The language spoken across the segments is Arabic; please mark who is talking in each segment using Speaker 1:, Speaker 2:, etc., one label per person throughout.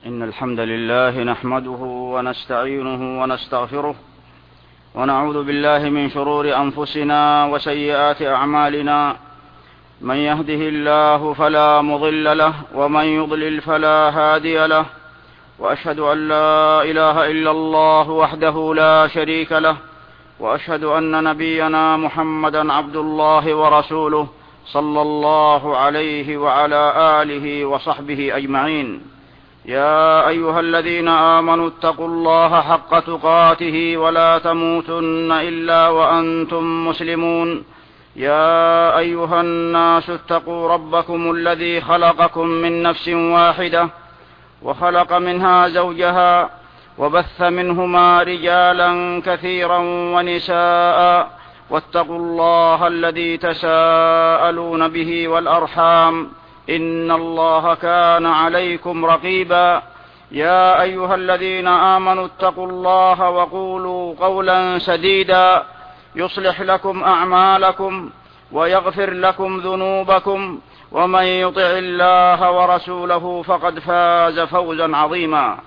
Speaker 1: إن الحمد لله نحمده ونستعينه ونستغفره ونعوذ بالله من شرور أنفسنا وسيئات أعمالنا. من يهده الله فلا مضل له ومن يضلل فلا هادي له، وأشهد أن لا إله إلا الله وحده لا شريك له، وأشهد أن نبينا محمدا عبد الله ورسوله صلى الله عليه وعلى آله وصحبه أجمعين. يا أيها الذين آمنوا اتقوا الله حق تقاته ولا تموتن إلا وأنتم مسلمون. يا أيها الناس اتقوا ربكم الذي خلقكم من نفس واحدة وخلق منها زوجها وبث منهما رجالا كثيرا ونساء، واتقوا الله الذي تساءلون به والأرحام إن الله كان عليكم رقيبا. يا أيها الذين آمنوا اتقوا الله وقولوا قولا سديدا يصلح لكم أعمالكم ويغفر لكم ذنوبكم، ومن يطع الله ورسوله فقد فاز فوزا عظيما.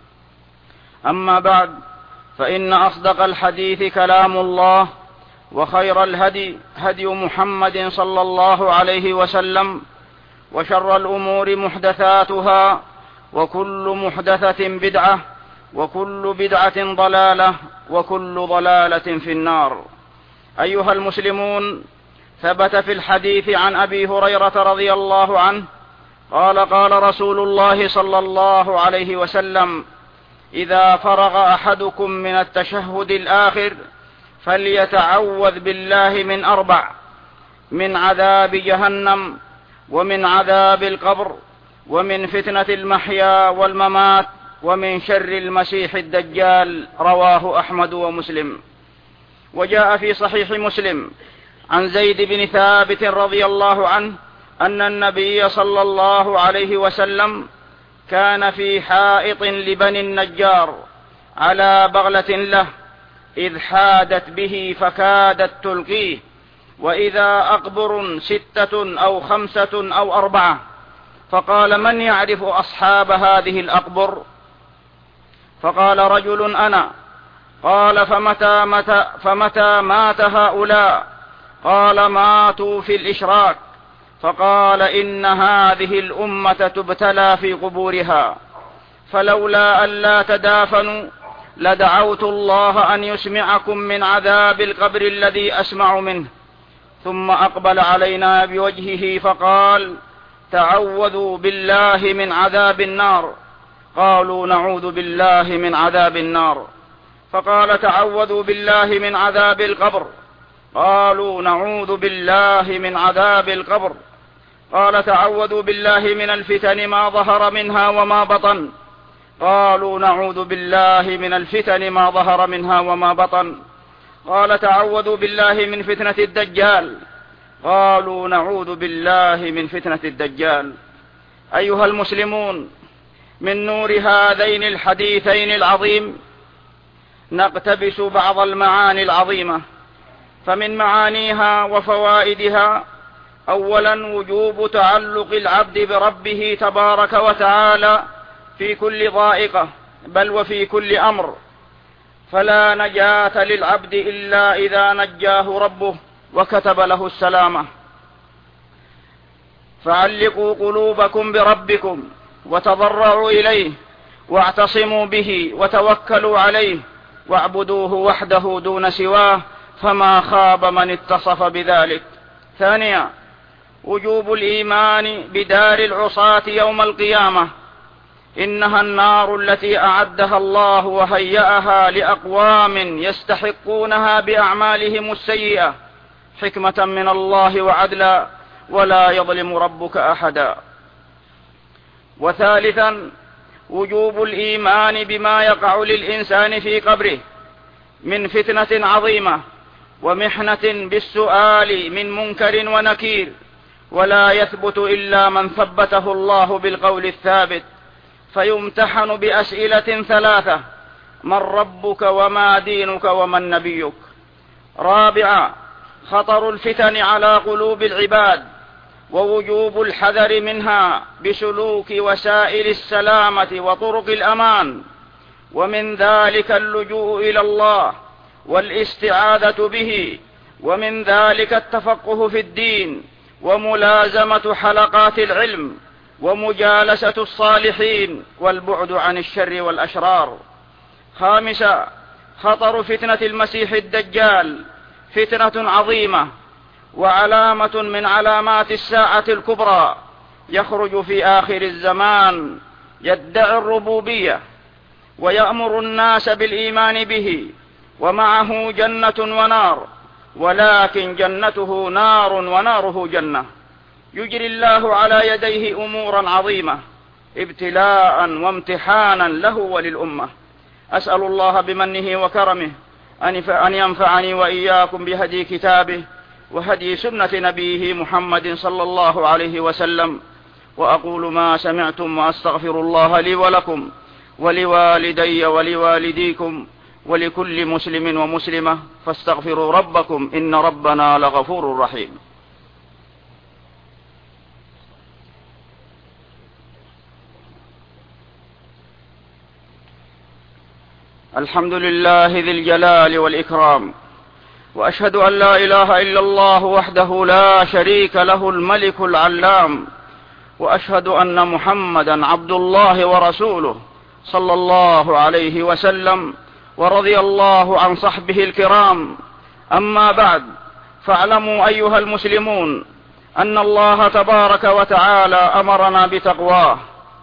Speaker 1: أما بعد، فإن أصدق الحديث كلام الله، وخير الهدي هدي محمد صلى الله عليه وسلم، وشر الأمور محدثاتها، وكل محدثة بدعة، وكل بدعة ضلالة، وكل ضلالة في النار. أيها المسلمون، ثبت في الحديث عن أبي هريرة رضي الله عنه قال: قال رسول الله صلى الله عليه وسلم: إذا فرغ أحدكم من التشهد الآخر فليتعوذ بالله من 4: من عذاب جهنم، ومن عذاب القبر، ومن فتنة المحيا والممات، ومن شر المسيح الدجال. رواه أحمد ومسلم. وجاء في صحيح مسلم عن زيد بن ثابت رضي الله عنه أن النبي صلى الله عليه وسلم كان في حائط لبني النجار على بغلة له، إذ حادت به فكادت تلقيه، وإذا أقبر 6 أو 5 أو 4، فقال: من يعرف أصحاب هذه الأقبر؟ فقال رجل: أنا. قال: فمتى مات هؤلاء؟ قال: ماتوا في الإشراك. فقال: إن هذه الأمة تبتلى في قبورها، فلولا أن لا تدافنوا لدعوت الله أن يسمعكم من عذاب القبر الذي أسمع منه. ثم أقبل علينا بوجهه فقال: تعوذوا بالله من عذاب النار. قالوا: نعوذ بالله من عذاب النار. فقال: تعوذوا بالله من عذاب القبر. قالوا: نعوذ بالله من عذاب القبر. قال: تعوذوا بالله من الفتن ما ظهر منها وما بطن. قالوا: نعوذ بالله من الفتن ما ظهر منها وما بطن. قال: تعوذوا بالله من فتنة الدجال. قالوا: نعوذ بالله من فتنة الدجال. أيها المسلمون، من نور هذين الحديثين العظيم نقتبس بعض المعاني العظيمة. فمن معانيها وفوائدها: أولا، وجوب تعلق العبد بربه تبارك وتعالى في كل ضائقة، بل وفي كل أمر، فلا نجاة للعبد إلا إذا نجاه ربه وكتب له السلامة. فعلقوا قلوبكم بربكم وتضرعوا إليه، واعتصموا به وتوكلوا عليه، واعبدوه وحده دون سواه، فما خاب من اتصف بذلك. ثانيا، وجوب الإيمان بدار العصاة يوم القيامة. إنها النار التي أعدها الله وهيأها لأقوام يستحقونها بأعمالهم السيئة، حكمة من الله وعدلا، ولا يظلم ربك أحدا. وثالثا، وجوب الإيمان بما يقع للإنسان في قبره من فتنة عظيمة ومحنة بالسؤال من منكر ونكير، ولا يثبت إلا من ثبته الله بالقول الثابت، فيمتحن بأسئلة 3: من ربك، وما دينك، ومن نبيك. رابعا، خطر الفتن على قلوب العباد، ووجوب الحذر منها بسلوك وسائل السلامة وطرق الأمان، ومن ذلك اللجوء إلى الله والاستعاذة به، ومن ذلك التفقه في الدين وملازمة حلقات العلم ومجالسة الصالحين والبعد عن الشر والأشرار. خامسا، خطر فتنة المسيح الدجال فتنة عظيمة وعلامة من علامات الساعة الكبرى، يخرج في آخر الزمان يدعي الربوبية ويأمر الناس بالإيمان به، ومعه جنة ونار، ولكن جنته نار وناره جنة. يجري الله على يديه أمورا عظيمة ابتلاء وامتحانا له وللأمة. أسأل الله بمنه وكرمه أن ينفعني وإياكم بهدي كتابه وهدي سنة نبيه محمد صلى الله عليه وسلم. وأقول ما سمعتم وأستغفر الله لي ولكم ولوالدي ولوالديكم ولكل مسلم ومسلمة، فاستغفروا ربكم إن ربنا لغفور رحيم. الحمد لله ذي الجلال والإكرام، وأشهد أن لا إله إلا الله وحده لا شريك له الملك العلام، وأشهد أن محمدا عبد الله ورسوله صلى الله عليه وسلم، ورضي الله عن صحبه الكرام. أما بعد، فاعلموا أيها المسلمون أن الله تبارك وتعالى أمرنا بتقواه،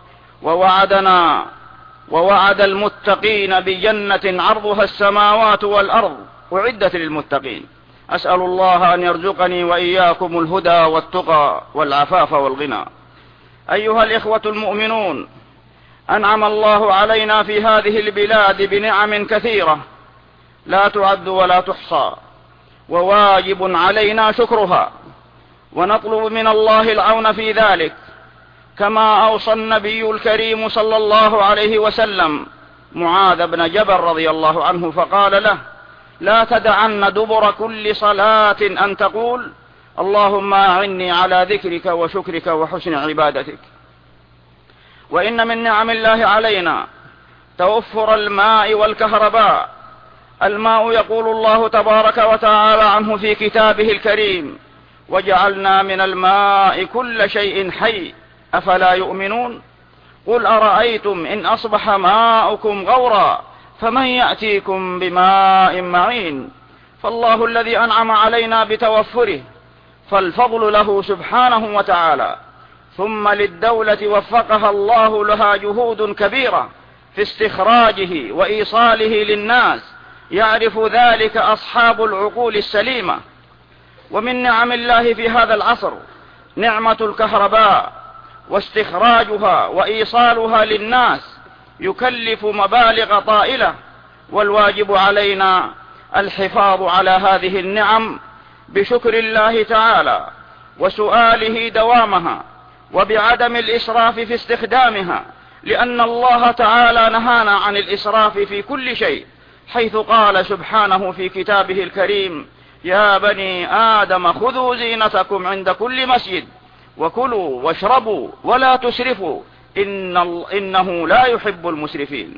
Speaker 1: ووعد المتقين بجنة عرضها السماوات والأرض أعدت للمتقين. أسأل الله أن يرزقني وإياكم الهدى والتقى والعفاف والغنى. أيها الإخوة المؤمنون، أنعم الله علينا في هذه البلاد بنعم كثيرة لا تعد ولا تحصى، وواجب علينا شكرها، ونطلب من الله العون في ذلك، كما أوصى النبي الكريم صلى الله عليه وسلم معاذ بن جبل رضي الله عنه فقال له: لا تدعن دبر كل صلاة أن تقول اللهم أعني على ذكرك وشكرك وحسن عبادتك. وإن من نعم الله علينا توفر الماء والكهرباء. الماء يقول الله تبارك وتعالى عنه في كتابه الكريم: وجعلنا من الماء كل شيء حي أفلا يؤمنون. قل أرأيتم إن أصبح ماؤكم غورا فمن يأتيكم بماء معين. فالله الذي أنعم علينا بتوفره، فالفضل له سبحانه وتعالى. ثم للدولة وفقها الله لها جهود كبيرة في استخراجه وإيصاله للناس، يعرف ذلك أصحاب العقول السليمة. ومن نعم الله في هذا العصر نعمة الكهرباء، واستخراجها وإيصالها للناس يكلف مبالغ طائلة، والواجب علينا الحفاظ على هذه النعم بشكر الله تعالى وسؤاله دوامها، وبعدم الإسراف في استخدامها، لأن الله تعالى نهانا عن الإسراف في كل شيء، حيث قال سبحانه في كتابه الكريم: يا بني آدم خذوا زينتكم عند كل مسجد وكلوا واشربوا ولا تسرفوا إنه لا يحب المسرفين.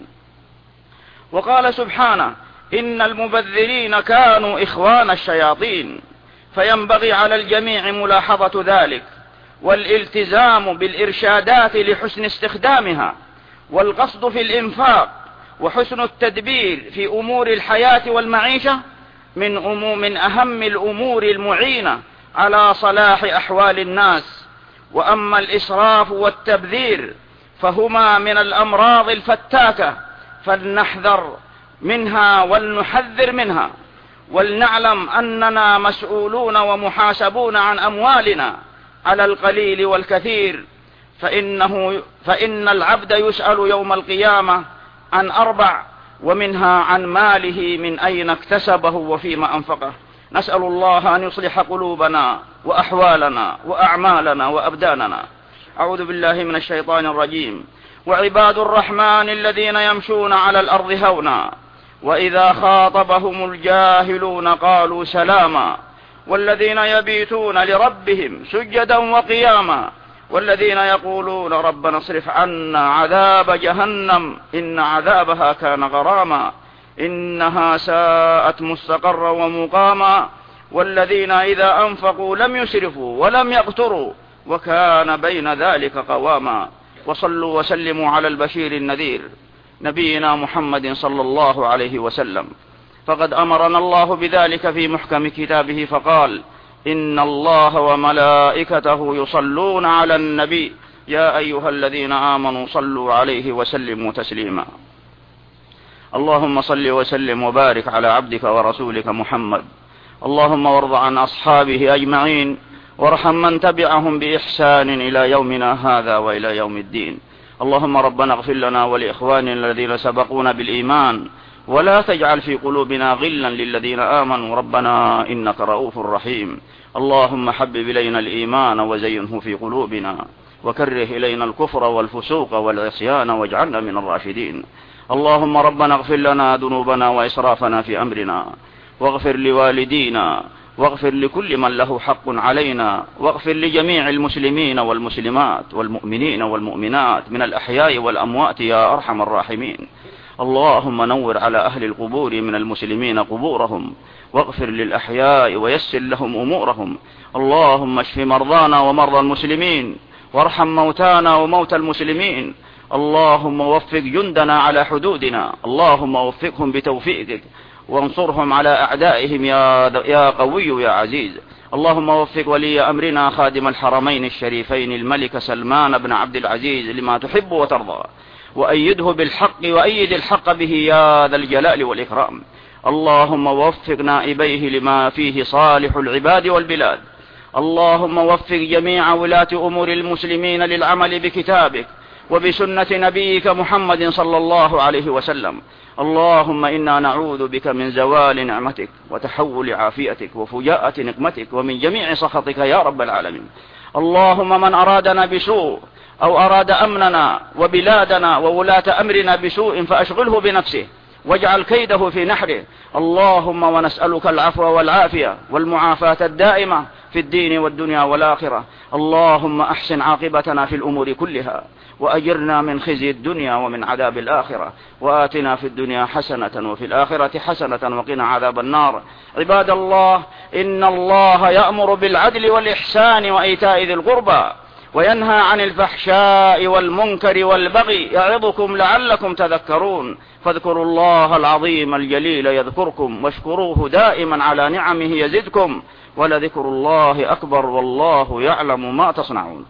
Speaker 1: وقال سبحانه: إن المبذرين كانوا إخوان الشياطين. فينبغي على الجميع ملاحظة ذلك، والالتزام بالإرشادات لحسن استخدامها، والقصد في الإنفاق، وحسن التدبير في أمور الحياة والمعيشة من أهم الأمور المعينة على صلاح أحوال الناس. وأما الإسراف والتبذير فهما من الأمراض الفتاكة، فلنحذر منها ولنحذر منها، ولنعلم أننا مسؤولون ومحاسبون عن أموالنا على القليل والكثير، فإن العبد يسأل يوم القيامة عن 4، ومنها عن ماله من أين اكتسبه وفيما أنفقه. نسأل الله أن يصلح قلوبنا وأحوالنا وأعمالنا وأبداننا. أعوذ بالله من الشيطان الرجيم. وعباد الرحمن الذين يمشون على الأرض هونا وإذا خاطبهم الجاهلون قالوا سلاما والذين يبيتون لربهم سجدا وقياما والذين يقولون ربنا اصرف عنا عذاب جهنم إن عذابها كان غراما إنها ساءت مستقرا ومقاما والذين إذا أنفقوا لم يسرفوا ولم يقتروا وكان بين ذلك قواما وصلوا وسلموا على البشير النذير نبينا محمد صلى الله عليه وسلم فقد أمرنا الله بذلك في محكم كتابه فقال إن الله وملائكته يصلون على النبي يا أيها الذين آمنوا صلوا عليه وسلموا تسليما اللهم صل وسلم وبارك على عبدك ورسولك محمد اللهم وارض عن أصحابه أجمعين وارحم من تبعهم بإحسان إلى يومنا هذا وإلى يوم الدين اللهم ربنا اغفر لنا ولإخواننا الذين سبقونا بالإيمان ولا تجعل في قلوبنا غلا للذين آمنوا ربنا إنك رؤوف رحيم اللهم حبب إلينا الإيمان وزينه في قلوبنا وكره إلينا الكفر والفسوق والعصيان واجعلنا من الراشدين اللهم ربنا اغفر لنا ذنوبنا وإسرافنا في أمرنا واغفر لوالدينا واغفر لكل من له حق علينا واغفر لجميع المسلمين والمسلمات والمؤمنين والمؤمنات من الأحياء والأموات يا أرحم الراحمين اللهم نور على أهل القبور من المسلمين قبورهم واغفر للأحياء ويسر لهم أمورهم اللهم اشف مرضانا ومرضى المسلمين وارحم موتانا وموتى المسلمين اللهم وفق جندنا على حدودنا اللهم وفقهم بتوفيقك وانصرهم على أعدائهم يا قوي يا عزيز اللهم وفق ولي أمرنا خادم الحرمين الشريفين الملك سلمان بن عبد العزيز لما تحب وترضى وأيده بالحق وأيد الحق به يا ذا الجلال والإكرام اللهم وفق نائبيه لما فيه صالح العباد والبلاد اللهم وفق جميع ولاة أمور المسلمين للعمل بكتابك وبسنة نبيك محمد صلى الله عليه وسلم اللهم إنا نعوذ بك من زوال نعمتك وتحول عافيتك وفجاءة نقمتك ومن جميع سخطك يا رب العالمين اللهم من أرادنا بسوء أو أراد أمننا وبلادنا وولاة أمرنا بسوء فأشغله بنفسه واجعل كيده في نحره اللهم ونسألك العفو والعافية والمعافاة الدائمة في الدين والدنيا والآخرة اللهم أحسن عاقبتنا في الأمور كلها وأجرنا من خزي الدنيا ومن عذاب الآخرة وآتنا في الدنيا حسنة وفي الآخرة حسنة وقنا عذاب النار عباد الله إن الله يأمر بالعدل والإحسان وإيتاء ذي القربى وينهى عن الفحشاء والمنكر والبغي يعظكم لعلكم تذكرون فاذكروا الله العظيم الجليل يذكركم واشكروه دائما على نعمه يزدكم ولذكر الله أكبر والله يعلم ما تصنعون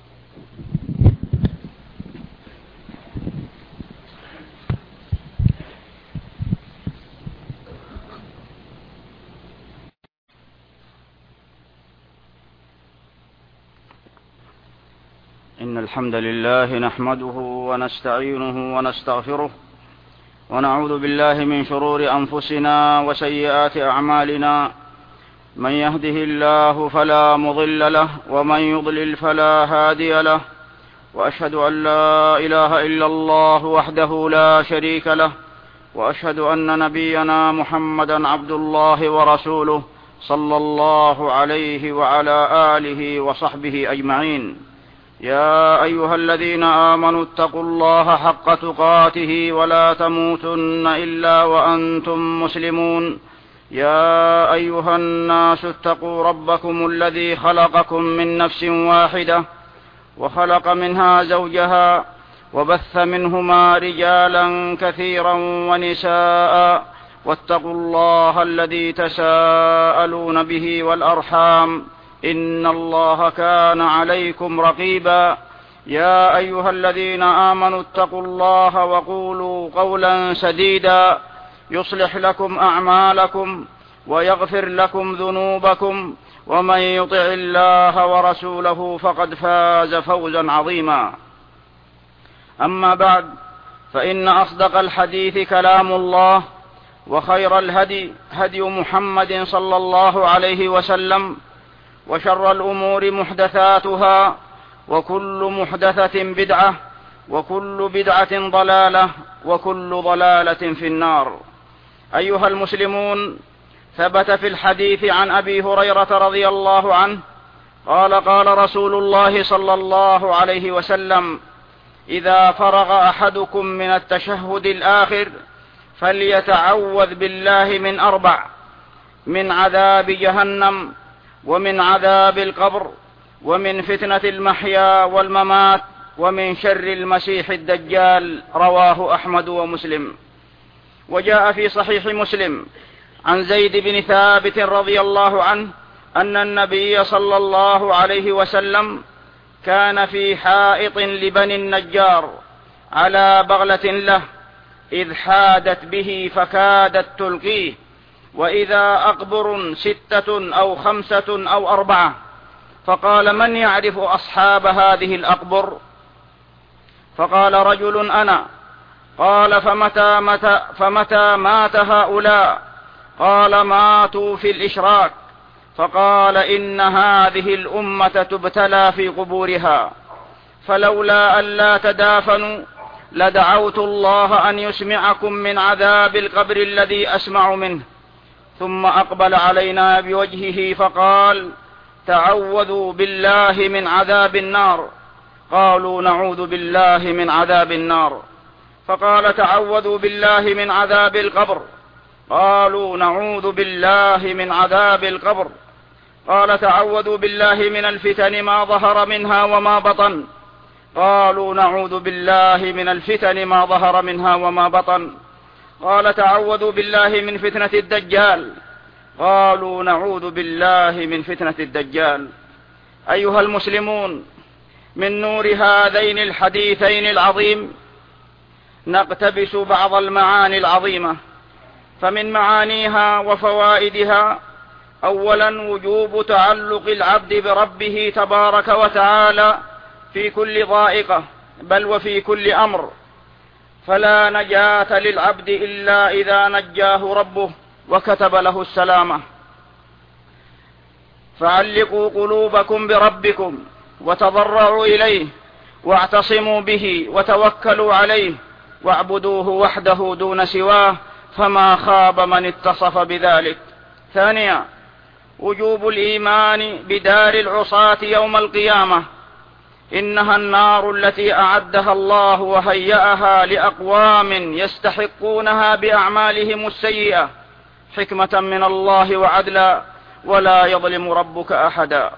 Speaker 1: إن الحمد لله نحمده ونستعينه ونستغفره ونعوذ بالله من شرور أنفسنا وسيئات أعمالنا من يهده الله فلا مضل له ومن يضلل فلا هادي له وأشهد أن لا إله إلا الله وحده لا شريك له وأشهد أن نبينا محمدا عبد الله ورسوله صلى الله عليه وعلى آله وصحبه أجمعين يا أيها الذين آمنوا اتقوا الله حق تقاته ولا تموتن إلا وأنتم مسلمون يا أيها الناس اتقوا ربكم الذي خلقكم من نفس واحدة وخلق منها زوجها وبث منهما رجالا كثيرا ونساء واتقوا الله الذي تساءلون به والأرحام إن الله كان عليكم رقيبا يا أيها الذين آمنوا اتقوا الله وقولوا قولا سديدا يصلح لكم أعمالكم ويغفر لكم ذنوبكم ومن يطع الله ورسوله فقد فاز فوزا عظيما أما بعد فإن أصدق الحديث كلام الله وخير الهدي هدي محمد صلى الله عليه وسلم وشر الأمور محدثاتها وكل محدثة بدعة وكل بدعة ضلالة وكل ضلالة في النار أيها المسلمون ثبت في الحديث عن أبي هريرة رضي الله عنه قال قال رسول الله صلى الله عليه وسلم: إذا فرغ أحدكم من التشهد الآخر فليتعوذ بالله من 4: من عذاب جهنم، ومن عذاب القبر، ومن فتنة المحيا والممات، ومن شر المسيح الدجال. رواه أحمد ومسلم. وجاء في صحيح مسلم عن زيد بن ثابت رضي الله عنه أن النبي صلى الله عليه وسلم كان في حائط لبني النجار على بغلة له، إذ حادت به فكادت تلقيه، وإذا أقبر 6 أو 5 أو 4، فقال: من يعرف أصحاب هذه الأقبر؟ فقال رجل: أنا. قال: فمتى مات هؤلاء؟ قال: ماتوا في الإشراك. فقال: إن هذه الأمة تبتلى في قبورها، فلولا ألا تدافنوا لدعوت الله أن يسمعكم من عذاب القبر الذي أسمع منه. ثم أقبل علينا بوجهه فقال: تعوذوا بالله من عذاب النار. قالوا: نعوذ بالله من عذاب النار. فقال: تعوذوا بالله من عذاب القبر. قالوا: نعوذ بالله من عذاب القبر. قال: تعوذوا بالله من الفتن ما ظهر منها وما بطن. قالوا: نعوذ بالله من الفتن ما ظهر منها وما بطن. قال: تعوذوا بالله من فتنة الدجال. قالوا: نعوذ بالله من فتنة الدجال. أيها المسلمون، من نور هذين الحديثين العظيم نقتبس بعض المعاني العظيمة. فمن معانيها وفوائدها: أولا، وجوب تعلق العبد بربه تبارك وتعالى في كل ضائقة، بل وفي كل أمر، فلا نجاة للعبد إلا إذا نجاه ربه وكتب له السلامة. فعلقوا قلوبكم بربكم وتضرعوا إليه، واعتصموا به وتوكلوا عليه، واعبدوه وحده دون سواه، فما خاب من اتصف بذلك. ثانيا، وجوب الإيمان بدار العصاة يوم القيامة، إنها النار التي أعدها الله وهيأها لأقوام يستحقونها بأعمالهم السيئة، حكمة من الله وعدلا، ولا يظلم ربك أحدا.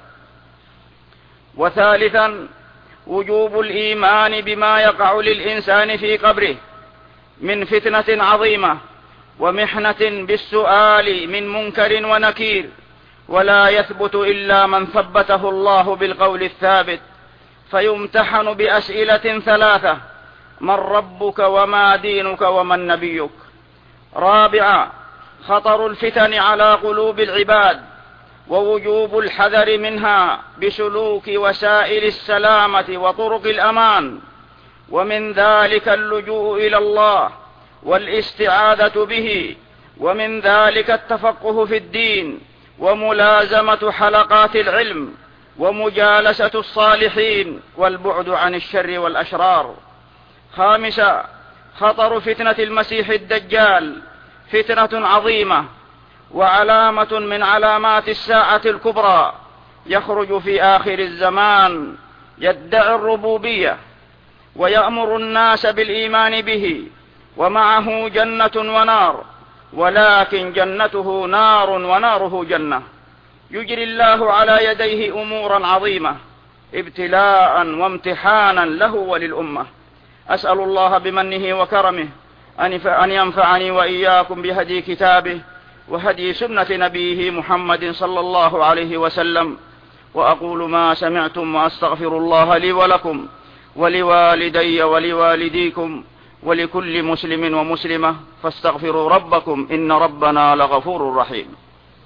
Speaker 1: وثالثا، وجوب الإيمان بما يقع للإنسان في قبره من فتنة عظيمة ومحنة بالسؤال من منكر ونكير، ولا يثبت إلا من ثبته الله بالقول الثابت، فيمتحن بأسئلة 3: من ربك، وما دينك، ومن نبيك. رابعا، خطر الفتن على قلوب العباد، ووجوب الحذر منها بسلوك وسائل السلامة وطرق الأمان، ومن ذلك اللجوء إلى الله والاستعاذة به، ومن ذلك التفقه في الدين وملازمة حلقات العلم ومجالسة الصالحين والبعد عن الشر والأشرار. خامسا، خطر فتنة المسيح الدجال، فتنة عظيمة وعلامة من علامات الساعة الكبرى، يخرج في آخر الزمان يدعي الربوبية ويأمر الناس بالإيمان به، ومعه جنة ونار، ولكن جنته نار وناره جنة. يجري الله على يديه أمورا عظيمة ابتلاء وامتحانا له وللأمة. أسأل الله بمنه وكرمه أن ينفعني وإياكم بهدي كتابه وهدي سنة نبيه محمد صلى الله عليه وسلم. وأقول ما سمعتم، وأستغفر الله لي ولكم ولوالدي ولوالديكم ولكل مسلم ومسلمة، فاستغفروا ربكم إن ربنا لغفور رحيم.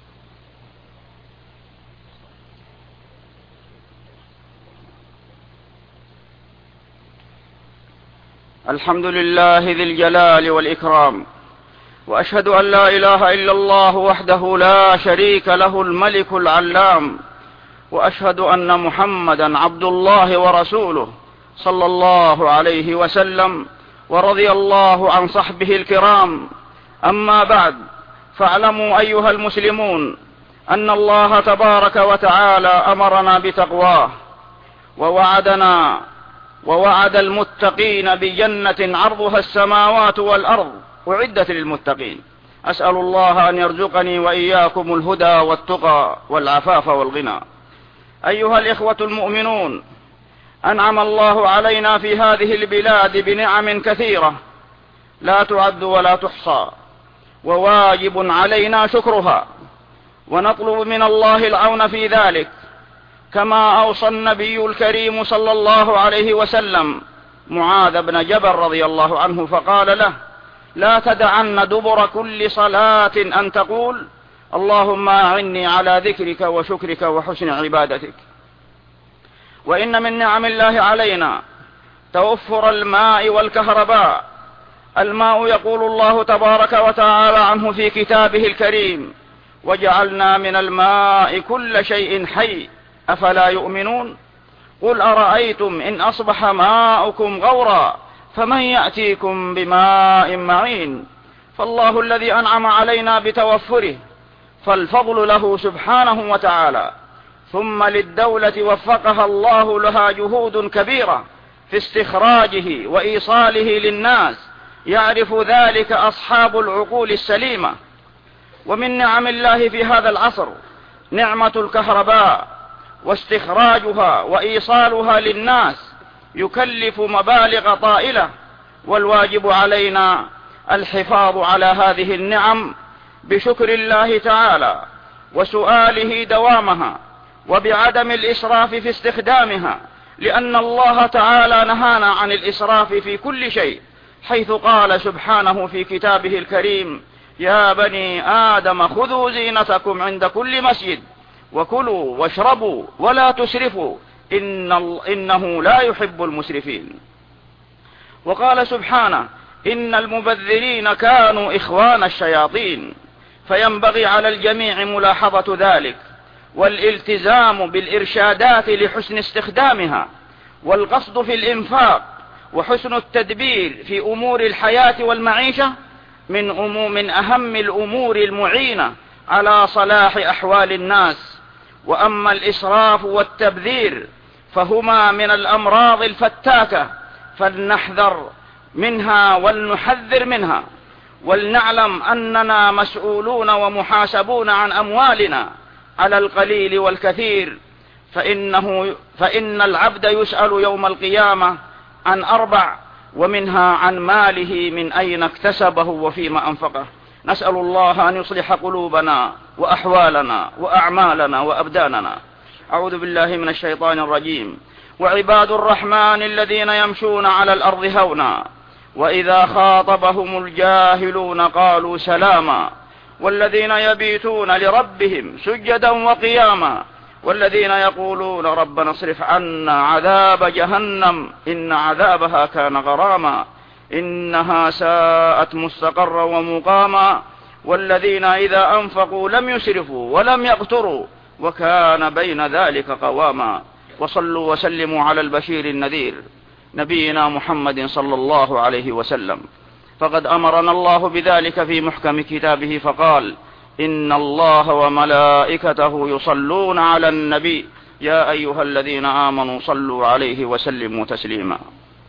Speaker 1: الحمد لله ذي الجلال والإكرام، وأشهد أن لا إله إلا الله وحده لا شريك له الملك العلام، وأشهد أن محمدا عبد الله ورسوله صلى الله عليه وسلم، ورضي الله عن صحبه الكرام. أما بعد، فاعلموا أيها المسلمون أن الله تبارك وتعالى أمرنا بتقواه، ووعد المتقين بجنة عرضها السماوات والأرض أعدت للمتقين. أسأل الله أن يرزقني وإياكم الهدى والتقى والعفاف والغنى. أيها الإخوة المؤمنون، أنعم الله علينا في هذه البلاد بنعم كثيرة لا تعد ولا تحصى، وواجب علينا شكرها، ونطلب من الله العون في ذلك، كما أوصى النبي الكريم صلى الله عليه وسلم معاذ بن جبل رضي الله عنه فقال له: لا تدعن دبر كل صلاة أن تقول اللهم أعني على ذكرك وشكرك وحسن عبادتك. وإن من نعم الله علينا توفر الماء والكهرباء. الماء يقول الله تبارك وتعالى عنه في كتابه الكريم: وجعلنا من الماء كل شيء حي أفلا يؤمنون. قل أرأيتم إن أصبح ماؤكم غورا فمن يأتيكم بماء معين. فالله الذي أنعم علينا بتوفره فالفضل له سبحانه وتعالى، ثم للدولة وفقها الله لها جهود كبيرة في استخراجه وإيصاله للناس، يعرف ذلك أصحاب العقول السليمة. ومن نعم الله في هذا العصر نعمة الكهرباء، واستخراجها وإيصالها للناس يكلف مبالغ طائلة، والواجب علينا الحفاظ على هذه النعم بشكر الله تعالى وسؤاله دوامها، وبعدم الإسراف في استخدامها، لأن الله تعالى نهانا عن الإسراف في كل شيء، حيث قال سبحانه في كتابه الكريم: يا بني آدم خذوا زينتكم عند كل مسجد وكلوا واشربوا ولا تسرفوا إنه لا يحب المسرفين. وقال سبحانه: إن المبذرين كانوا إخوان الشياطين. فينبغي على الجميع ملاحظة ذلك، والالتزام بالإرشادات لحسن استخدامها، والقصد في الإنفاق، وحسن التدبير في أمور الحياة والمعيشة من أهم الأمور المعينة على صلاح أحوال الناس. وأما الإسراف والتبذير فهما من الأمراض الفتاكة، فلنحذر منها ولنحذر منها، ولنعلم أننا مسؤولون ومحاسبون عن أموالنا على القليل والكثير، فإن العبد يسأل يوم القيامة عن 4، ومنها عن ماله من أين اكتسبه وفيما أنفقه. نسأل الله أن يصلح قلوبنا وأحوالنا وأعمالنا وأبداننا. أعوذ بالله من الشيطان الرجيم. وعباد الرحمن الذين يمشون على الأرض هونا وإذا خاطبهم الجاهلون قالوا سلاما، والذين يبيتون لربهم سجدا وقياما، والذين يقولون ربنا اصرف عنا عذاب جهنم إن عذابها كان غراما إنها ساءت مستقرا ومقاما، والذين إذا أنفقوا لم يسرفوا ولم يقتروا وكان بين ذلك قواما. وصلوا وسلموا على البشير النذير نبينا محمد صلى الله عليه وسلم، فقد أمرنا الله بذلك في محكم كتابه فقال: إن الله وملائكته يصلون على النبي يا أيها الذين آمنوا صلوا عليه وسلموا تسليما.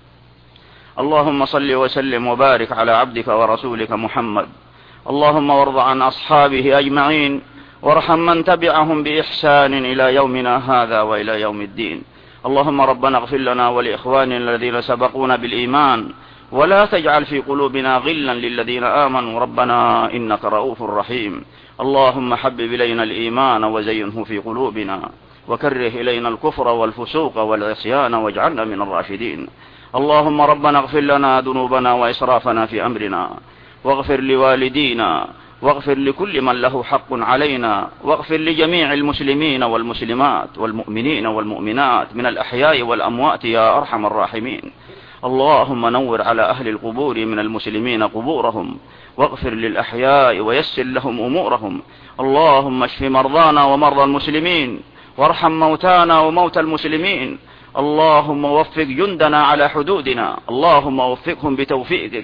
Speaker 1: اللهم صل وسلم وبارك على عبدك ورسولك محمد. اللهم وارض عن أصحابه أجمعين، وارحم من تبعهم بإحسان إلى يومنا هذا وإلى يوم الدين. اللهم ربنا اغفر لنا ولإخواننا الذين سبقونا بالإيمان، ولا تجعل في قلوبنا غلا للذين آمنوا ربنا إنك رؤوف رحيم. اللهم حبب إلينا الإيمان وزينه في قلوبنا، وكره إلينا الكفر والفسوق والعصيان واجعلنا من الراشدين. اللهم ربنا اغفر لنا ذنوبنا وإسرافنا في أمرنا، واغفر لوالدينا، واغفر لكل من له حق علينا، واغفر لجميع المسلمين والمسلمات والمؤمنين والمؤمنات من الأحياء والأموات يا أرحم الراحمين. اللهم نور على أهل القبور من المسلمين قبورهم، واغفر للأحياء ويسر لهم أمورهم. اللهم اشف مرضانا ومرضى المسلمين، وارحم موتانا وموتى المسلمين. اللهم وفق جندنا على حدودنا، اللهم وفقهم بتوفيقك.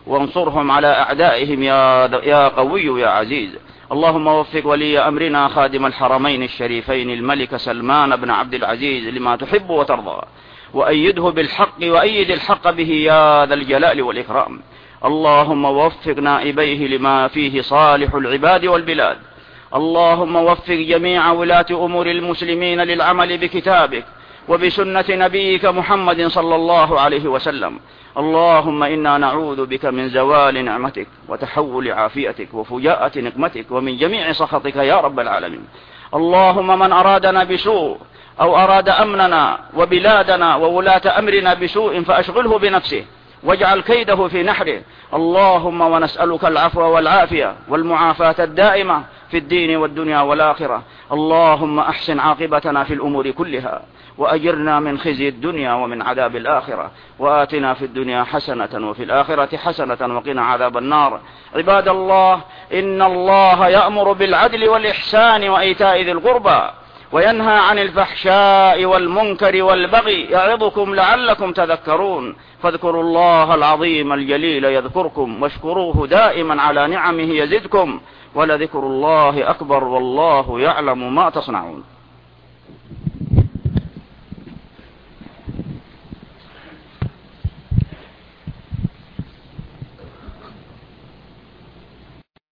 Speaker 1: وانصرهم على أعدائهم يا قوي يا عزيز. اللهم وفق ولي أمرنا خادم الحرمين الشريفين الملك سلمان بن عبد العزيز لما تحب وترضى، وأيده بالحق وأيد الحق به يا ذا الجلال والإكرام. اللهم وفق نائبيه لما فيه صالح العباد والبلاد. اللهم وفق جميع ولاة أمور المسلمين للعمل بكتابك وبسنة نبيك محمد صلى الله عليه وسلم. اللهم إنا نعوذ بك من زوال نعمتك وتحول عافيتك وفجاءة نقمتك ومن جميع سخطك يا رب العالمين. اللهم من أرادنا بسوء أو أراد أمننا وبلادنا وولاة أمرنا بسوء فأشغله بنفسه واجعل كيده في نحره. اللهم ونسألك العفو والعافية والمعافاة الدائمة في الدين والدنيا والآخرة. اللهم أحسن عاقبتنا في الأمور كلها وأجرنا من خزي الدنيا ومن عذاب الآخرة، وآتنا في الدنيا حسنة وفي الآخرة حسنة وقنا عذاب النار. عباد الله، إن الله يأمر بالعدل والإحسان وإيتاء ذي القربى وينهى عن الفحشاء والمنكر والبغي يعظكم لعلكم تذكرون. فاذكروا الله العظيم الجليل يذكركم واشكروه دائما على نعمه يزدكم، ولذكر الله أكبر والله يعلم ما تصنعون.